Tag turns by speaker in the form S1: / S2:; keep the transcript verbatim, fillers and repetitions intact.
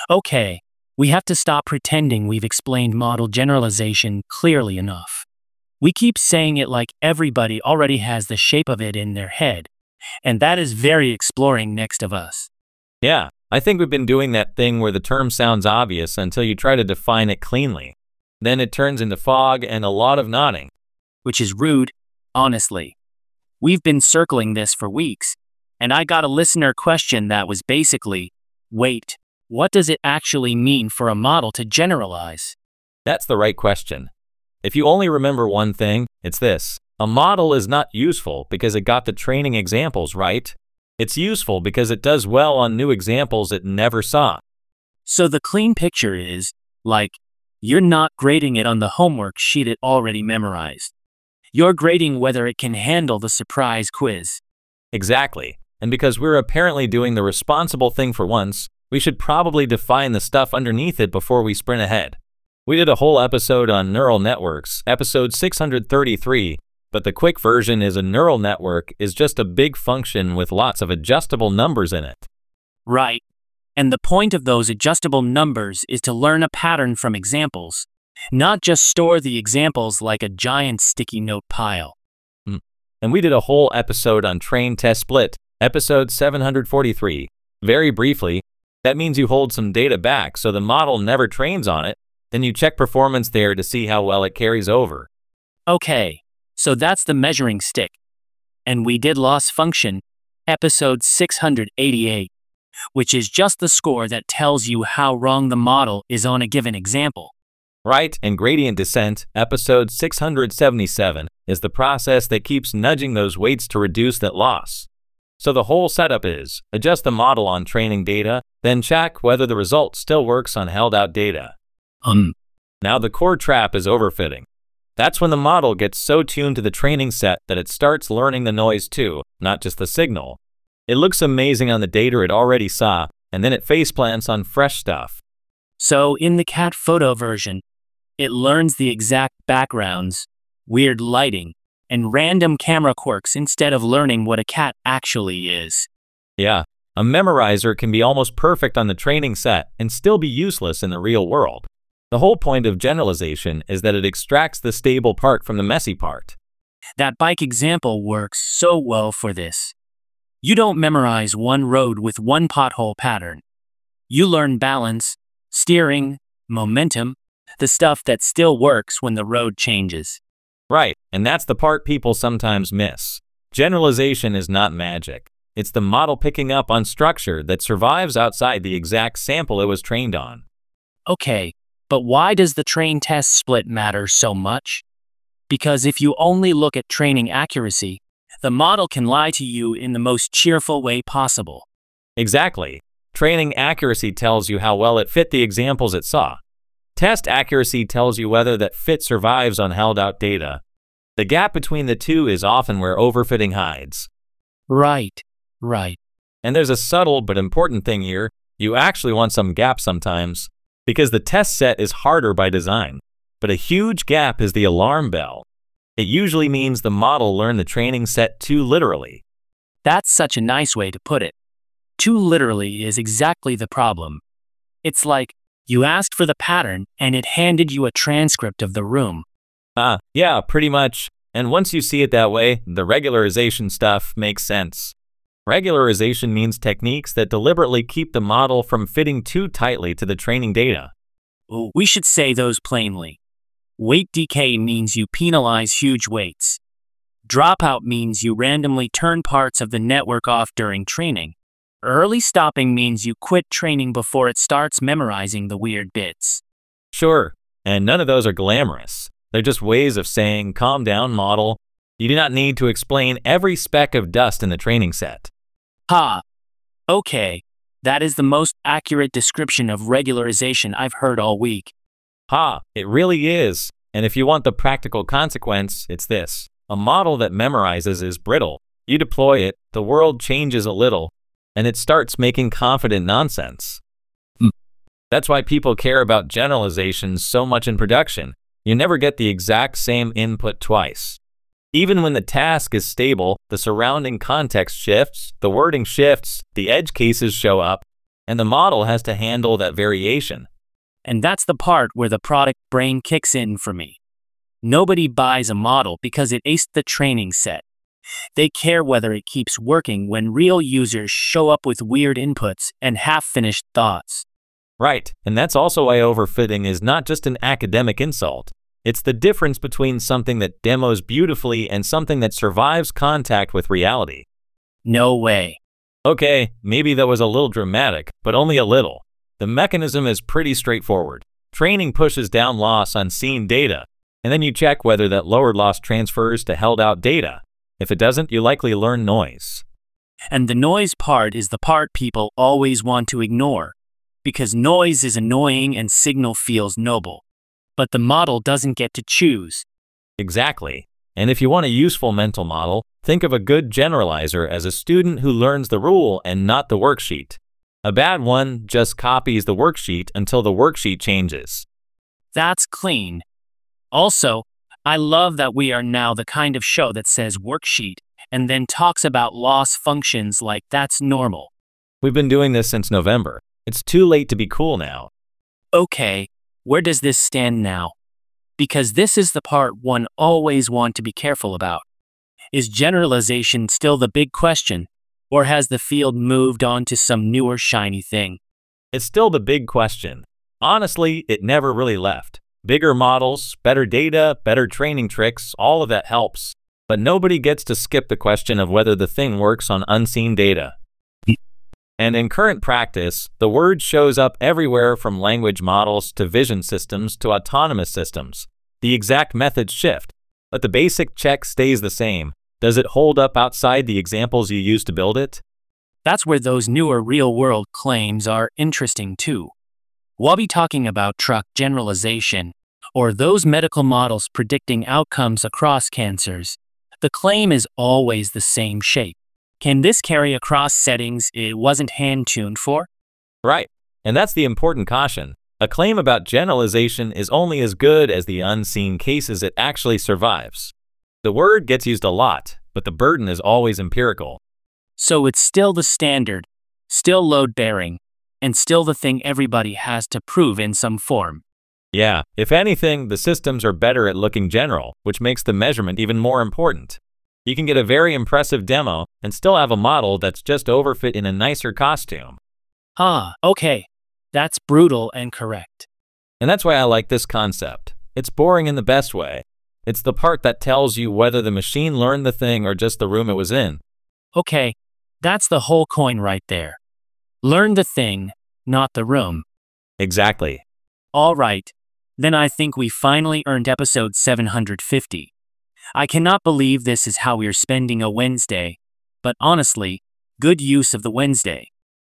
S1: Okay, we have to stop pretending we've explained model generalization clearly enough. We keep saying it like everybody already has the shape of it in their head, and that is very exploring next of us.
S2: Yeah, I think we've been doing that thing where the term sounds obvious until you try to define it cleanly. Then it turns into fog and a lot of nodding.
S1: Which is rude, honestly. We've been circling this for weeks, and I got a listener question that was basically, wait, what does it actually mean for a model to generalize?
S2: That's the right question. If you only remember one thing, it's this. A model is not useful because it got the training examples right. It's useful because it does well on new examples it never saw.
S1: So the clean picture is, like, you're not grading it on the homework sheet it already memorized. You're grading whether it can handle the surprise quiz.
S2: Exactly. And because we're apparently doing the responsible thing for once, we should probably define the stuff underneath it before we sprint ahead. We did a whole episode on neural networks, episode six hundred thirty-three, but the quick version is a neural network is just a big function with lots of adjustable numbers in it.
S1: Right. And the point of those adjustable numbers is to learn a pattern from examples, not just store the examples like a giant sticky note pile.
S2: And we did a whole episode on train test split, episode seven hundred forty-three. Very briefly, that means you hold some data back so the model never trains on it, then you check performance there to see how well it carries over.
S1: Okay, so that's the measuring stick. And we did loss function, episode six hundred eighty-eight, which is just the score that tells you how wrong the model is on a given example.
S2: Right, and gradient descent, episode six hundred seventy-seven, is the process that keeps nudging those weights to reduce that loss. So the whole setup is, adjust the model on training data, then check whether the result still works on held out data.
S1: Um.
S2: Now the core trap is overfitting. That's when the model gets so tuned to the training set that it starts learning the noise too, not just the signal. It looks amazing on the data it already saw, and then it faceplants on fresh stuff.
S1: So in the cat photo version, it learns the exact backgrounds, weird lighting, and random camera quirks instead of learning what a cat actually is.
S2: Yeah, a memorizer can be almost perfect on the training set and still be useless in the real world. The whole point of generalization is that it extracts the stable part from the messy part.
S1: That bike example works so well for this. You don't memorize one road with one pothole pattern. You learn balance, steering, momentum, the stuff that still works when the road changes.
S2: Right, and that's the part people sometimes miss. Generalization is not magic. It's the model picking up on structure that survives outside the exact sample it was trained on.
S1: Okay, but why does the train test split matter so much? Because if you only look at training accuracy, the model can lie to you in the most cheerful way possible.
S2: Exactly. Training accuracy tells you how well it fit the examples it saw. Test accuracy tells you whether that fit survives on held out data. The gap between the two is often where overfitting hides.
S1: Right, right.
S2: And there's a subtle but important thing here. You actually want some gap sometimes, because the test set is harder by design. But a huge gap is the alarm bell. It usually means the model learned the training set too literally.
S1: That's such a nice way to put it. Too literally is exactly the problem. It's like, you asked for the pattern, and it handed you a transcript of the room.
S2: Ah, yeah, pretty much. And once you see it that way, the regularization stuff makes sense. Regularization means techniques that deliberately keep the model from fitting too tightly to the training data.
S1: Ooh, we should say those plainly. Weight decay means you penalize huge weights. Dropout means you randomly turn parts of the network off during training. Early stopping means you quit training before it starts memorizing the weird bits.
S2: Sure, and none of those are glamorous. They're just ways of saying, calm down, model. You do not need to explain every speck of dust in the training set.
S1: Ha! Okay, that is the most accurate description of regularization I've heard all week.
S2: Ha, it really is. And if you want the practical consequence, it's this. A model that memorizes is brittle. You deploy it, the world changes a little, and it starts making confident nonsense.
S1: Mm.
S2: That's why people care about generalizations so much in production. You never get the exact same input twice. Even when the task is stable, the surrounding context shifts, the wording shifts, the edge cases show up, and the model has to handle that variation.
S1: And that's the part where the product brain kicks in for me. Nobody buys a model because it aced the training set. They care whether it keeps working when real users show up with weird inputs and half-finished thoughts.
S2: Right, and that's also why overfitting is not just an academic insult. It's the difference between something that demos beautifully and something that survives contact with reality.
S1: No way.
S2: Okay, maybe that was a little dramatic, but only a little. The mechanism is pretty straightforward. Training pushes down loss on seen data, and then you check whether that lowered loss transfers to held-out data. If it doesn't, you likely learn noise.
S1: And the noise part is the part people always want to ignore, because noise is annoying and signal feels noble. But the model doesn't get to choose.
S2: Exactly. And if you want a useful mental model, think of a good generalizer as a student who learns the rule and not the worksheet. A bad one just copies the worksheet until the worksheet changes.
S1: That's clean. Also, I love that we are now the kind of show that says worksheet and then talks about loss functions like that's normal.
S2: We've been doing this since November. It's too late to be cool now.
S1: Okay, where does this stand now? Because this is the part one always want to be careful about. Is generalization still the big question, or has the field moved on to some newer shiny thing?
S2: It's still the big question. Honestly, it never really left. Bigger models, better data, better training tricks, all of that helps. But nobody gets to skip the question of whether the thing works on unseen data. And in current practice, the word shows up everywhere from language models to vision systems to autonomous systems. The exact methods shift, but the basic check stays the same. Does it hold up outside the examples you used to build it?
S1: That's where those newer real-world claims are interesting too. We'll be talking about truck generalization, or those medical models predicting outcomes across cancers. The claim is always the same shape. Can this carry across settings it wasn't hand-tuned for?
S2: Right, and that's the important caution. A claim about generalization is only as good as the unseen cases it actually survives. The word gets used a lot, but the burden is always empirical.
S1: So it's still the standard, still load-bearing, and still the thing everybody has to prove in some form.
S2: Yeah, if anything, the systems are better at looking general, which makes the measurement even more important. You can get a very impressive demo and still have a model that's just overfit in a nicer costume.
S1: Ah, okay. That's brutal and correct.
S2: And that's why I like this concept. It's boring in the best way. It's the part that tells you whether the machine learned the thing or just the room it was in.
S1: Okay, that's the whole coin right there. Learn the thing, not the room.
S2: Exactly.
S1: All right, then I think we finally earned episode seven hundred fifty. I cannot believe this is how we're spending a Wednesday, but honestly, good use of the Wednesday.